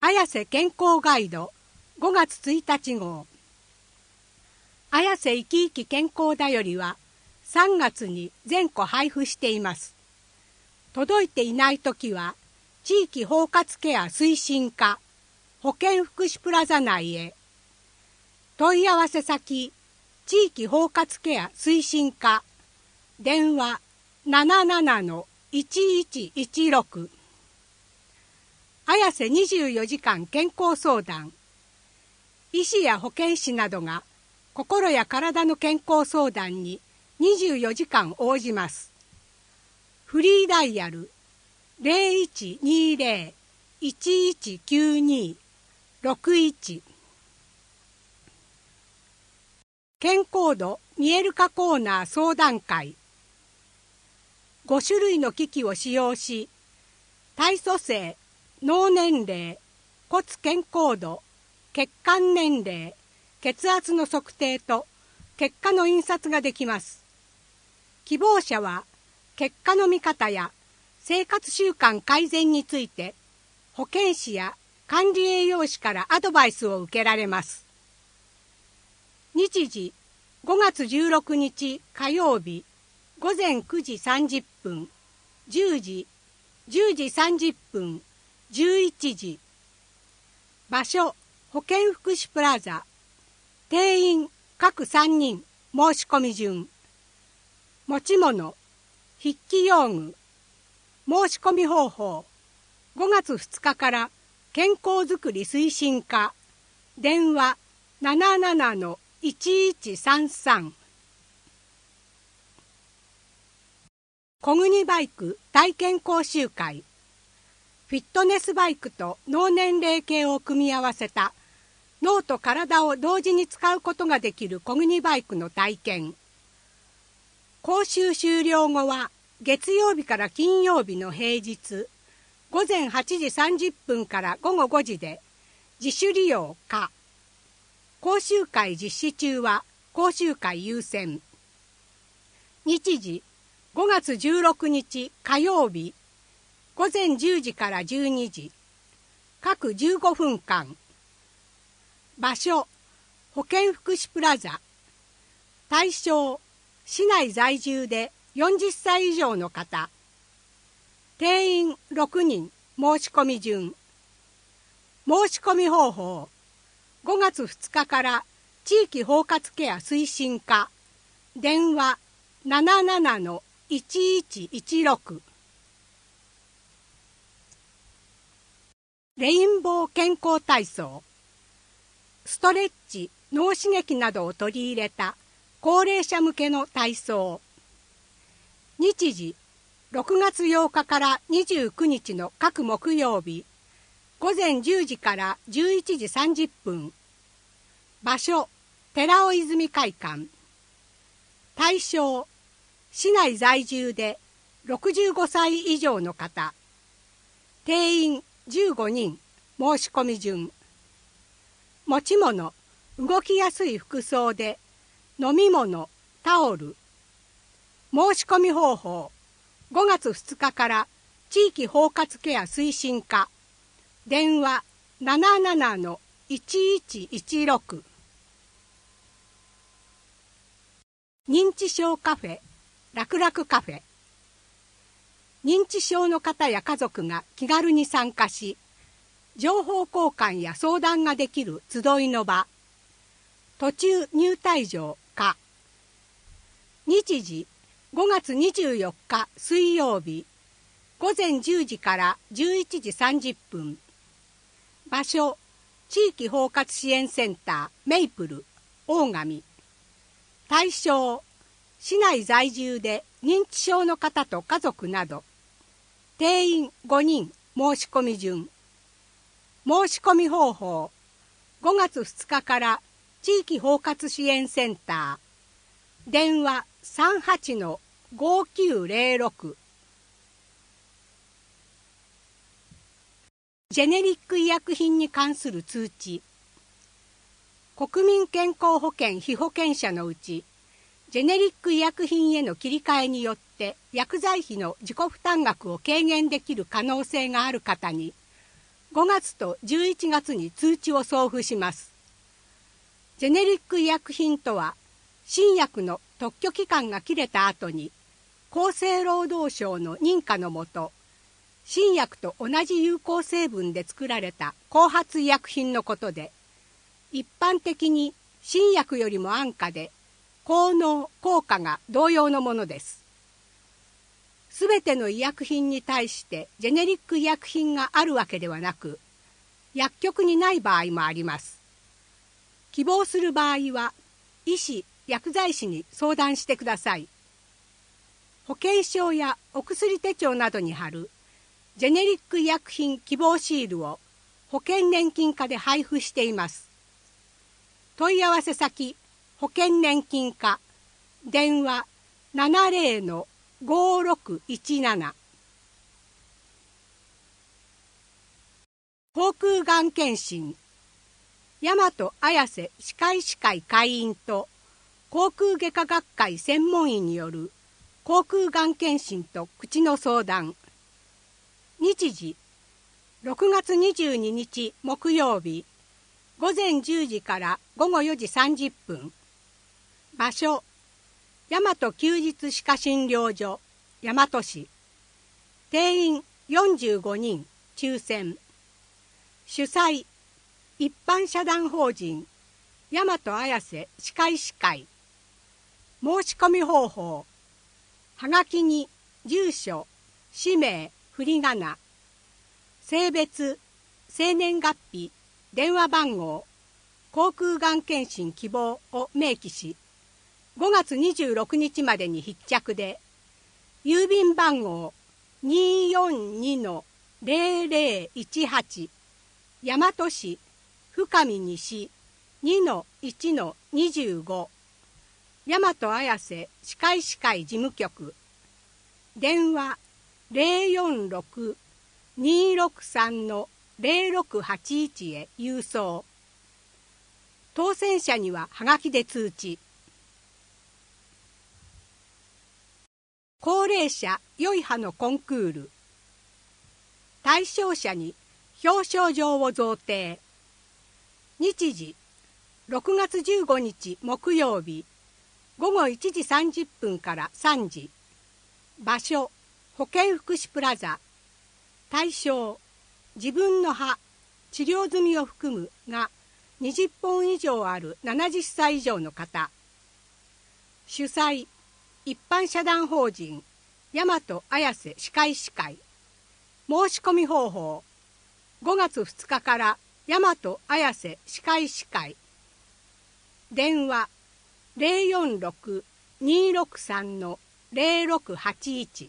綾瀬健康ガイド5月1日号。綾瀬いきいき健康だよりは3月に全個配布しています。届いていないときは地域包括ケア推進課保健福祉プラザ内へ。問い合わせ先地域包括ケア推進課電話 77-1116。綾瀬24時間健康相談。医師や保健師などが心や体の健康相談に24時間応じます。フリーダイヤル 0120-1192-61。健康度見える化コーナー相談会。5種類の機器を使用し、体組成、脳年齢、骨健康度、血管年齢、血圧の測定と結果の印刷ができます。希望者は結果の見方や生活習慣改善について保健師や管理栄養士からアドバイスを受けられます。日時5月16日火曜日午前9時30分、10時、10時30分、11時。場所保健福祉プラザ。定員各3人。申し込み順。持ち物筆記用具。申し込み方法5月2日から健康づくり推進課電話 77-1133。小国バイク体験講習会。フィットネスバイクと脳年齢計を組み合わせた脳と体を同時に使うことができる小国バイクの体験。講習終了後は月曜日から金曜日の平日午前8時30分から午後5時で自主利用可。講習会実施中は講習会優先。日時5月16日火曜日午前10時から12時。各15分間。場所保健福祉プラザ。対象市内在住で40歳以上の方。定員6人。申し込み順。申し込み方法5月2日から地域包括ケア推進課電話 77-1116。レインボー健康体操。ストレッチ、脳刺激などを取り入れた高齢者向けの体操。日時6月8日から29日の各木曜日午前10時から11時30分。場所寺尾泉会館。対象市内在住で65歳以上の方。定員15人。申し込み順。持ち物動きやすい服装で飲み物タオル。申し込み方法5月2日から地域包括ケア推進課電話 77-1116。認知症カフェ楽々カフェ。認知症の方や家族が気軽に参加し情報交換や相談ができる集いの場。途中入退場可。日時5月24日水曜日午前10時から11時30分。場所地域包括支援センターメイプル大神。対象市内在住で認知症の方と家族など。定員5人。申し込み順。申し込み方法5月2日から地域包括支援センター電話 38-5906。ジェネリック医薬品に関する通知。国民健康保険被保険者のうちジェネリック医薬品への切り替えによって薬剤費の自己負担額を軽減できる可能性がある方に 5月と11月に通知を送付します。ジェネリック医薬品とは、新薬の特許期間が切れた後に、厚生労働省の認可のもと、新薬と同じ有効成分で作られた後発医薬品のことで、一般的に新薬よりも安価で、効能・効果が同様のものです。すべての医薬品に対してジェネリック医薬品があるわけではなく、薬局にない場合もあります。希望する場合は、医師・薬剤師に相談してください。保険証やお薬手帳などに貼るジェネリック医薬品希望シールを保険年金課で配布しています。問い合わせ先、保険年金課、電話 70-5617。口腔がん検診、大和綾瀬歯科医師会会員と口腔外科学会専門医による口腔がん検診と口の相談。日時、6月22日木曜日、午前10時から午後4時30分。場所、大和休日歯科診療所、大和市。定員45人、抽選。主催、一般社団法人、大和綾瀬歯科医師会。申し込み方法、はがきに住所、氏名、振り仮名、性別、生年月日、電話番号、口腔がん検診希望を明記し、5月26日までに必着で、郵便番号 242-0018 大和市深見西 2-1-25 大和綾瀬歯科医師会事務局。電話 046-263-0681 へ郵送。当選者にははがきで通知。高齢者良い歯のコンクール。対象者に表彰状を贈呈。日時、6月15日木曜日、午後1時30分から3時。場所、保健福祉プラザ。対象、自分の歯、治療済みを含むが20本以上ある70歳以上の方。主催、一般社団法人、大和綾瀬歯科医師会。申し込み方法、5月2日から大和綾瀬歯科医師会。電話 046-263-0681。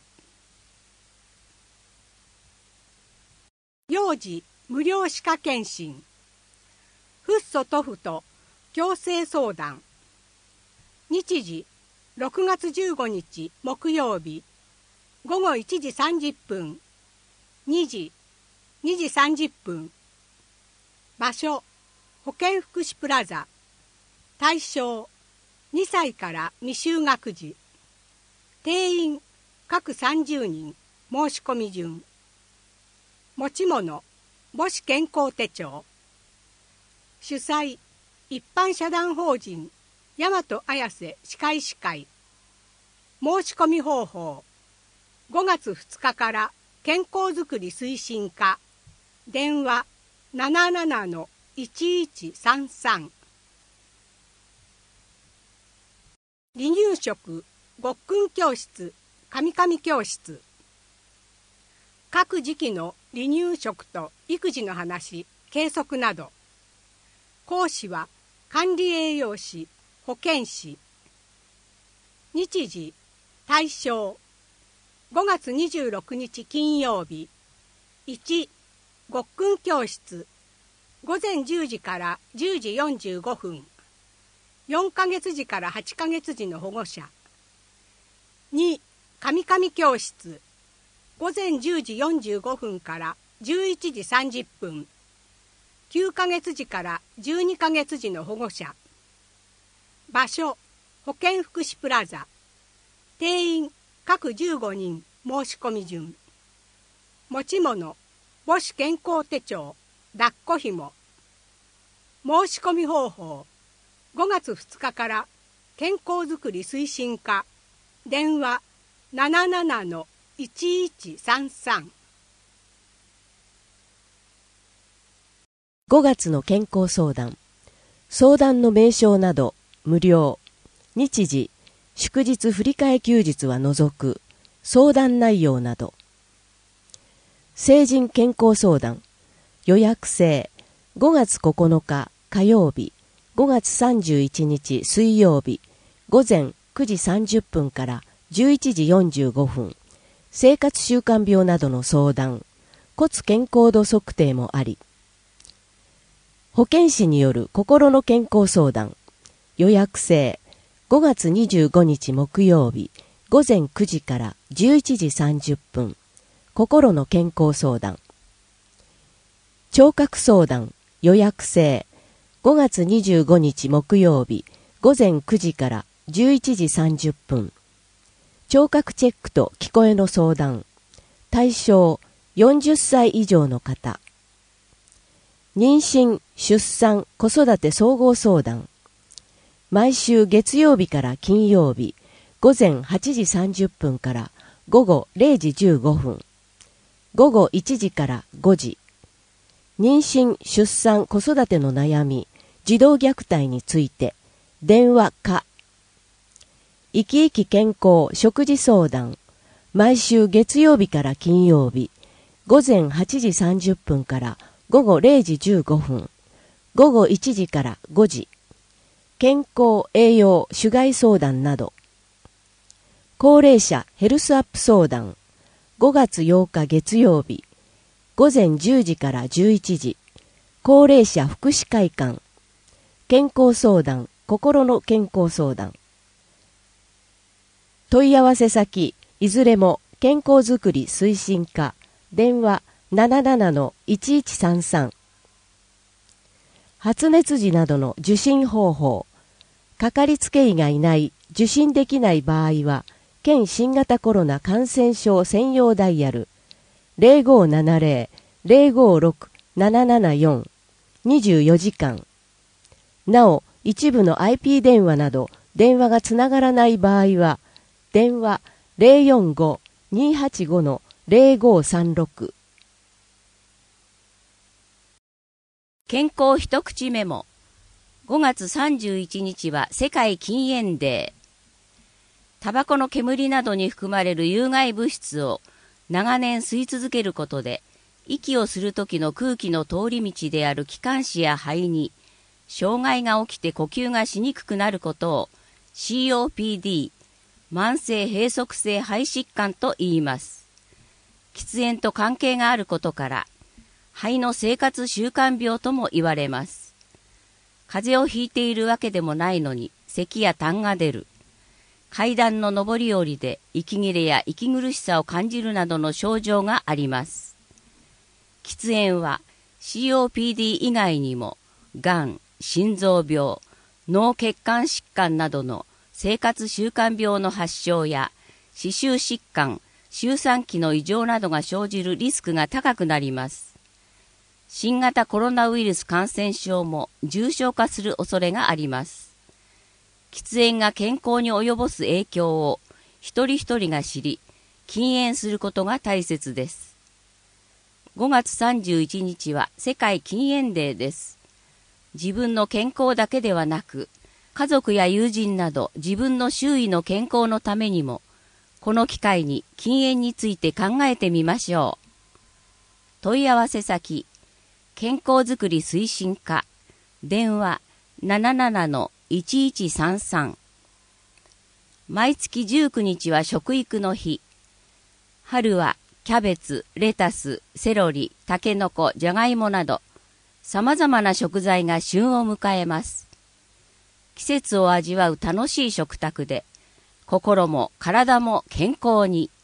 幼児無料歯科検診。フッ素塗布と矯正相談。日時、6月15日木曜日、午後1時30分、2時、2時30分。場所、保健福祉プラザ。対象、2歳から未就学児。定員、各30人、申し込み順。持ち物、母子健康手帳。主催、一般社団法人、大和綾瀬歯科医師会。申し込み方法、5月2日から健康づくり推進課。電話 77-1133。離乳食、ごっくん教室、カミカミ教室。各時期の離乳食と育児の話、計測など。講師は管理栄養士、保健師。日時、対象、5月26日金曜日。1、ごっくん教室、午前10時から10時45分。4ヶ月時から8ヶ月時の保護者。2、カミカミ教室、午前10時45分から11時30分。9ヶ月時から12ヶ月時の保護者。場所、保健福祉プラザ。定員、各15人、申し込み順。持ち物、 母子健康手帳抱っこひも。申し込み方法。5月2日から健康づくり推進課。電話 77-1133。 5月の健康相談。相談の名称など無料。日時、祝日振替休日は除く。相談内容など。成人健康相談。予約制。5月9日火曜日、5月31日水曜日、午前9時30分から11時45分。生活習慣病などの相談。骨健康度測定もあり。保健師による心の健康相談。予約制。5月25日木曜日、午前9時から11時30分。心の健康相談。聴覚相談。予約制。5月25日木曜日、午前9時から11時30分。聴覚チェックと聞こえの相談。対象40歳以上の方。妊娠、出産、子育て総合相談。毎週月曜日から金曜日、午前8時30分から午後0時15分。午後1時から5時。妊娠、出産、子育ての悩み、児童虐待について、電話か。生き生き健康食事相談。毎週月曜日から金曜日、午前8時30分から午後0時15分。午後1時から5時。健康、栄養、種害相談など。高齢者ヘルスアップ相談。5月8日月曜日。午前10時から11時。高齢者福祉会館。健康相談、心の健康相談。問い合わせ先、いずれも健康づくり推進課。電話 77-1133。発熱時などの受診方法。かかりつけ医がいない、受診できない場合は、県新型コロナ感染症専用ダイヤル 0570-056-774 24時間。なお、一部の IP 電話など電話がつながらない場合は、電話 045-285-0536。 健康一口メモ。5月31日は世界禁煙デー。タバコの煙などに含まれる有害物質を長年吸い続けることで、息をする時の空気の通り道である気管支や肺に障害が起きて呼吸がしにくくなることを COPD、慢性閉塞性肺疾患と言います。喫煙と関係があることから、肺の生活習慣病とも言われます。風邪をひいているわけでもないのに、咳や痰が出る。階段の上り下りで息切れや息苦しさを感じるなどの症状があります。喫煙は COPD 以外にも、がん、心臓病、脳血管疾患などの生活習慣病の発症や、歯周疾患、周産期の異常などが生じるリスクが高くなります。新型コロナウイルス感染症も重症化する恐れがあります。喫煙が健康に及ぼす影響を一人一人が知り、禁煙することが大切です。5月31日は世界禁煙デーです。自分の健康だけではなく、家族や友人など自分の周囲の健康のためにも、この機会に禁煙について考えてみましょう。問い合わせ先、健康づくり推進課、電話 77-1133。毎月19日は食育の日。春はキャベツ、レタス、セロリ、タケノコ、ジャガイモなど、様々な食材が旬を迎えます。季節を味わう楽しい食卓で、心も体も健康に。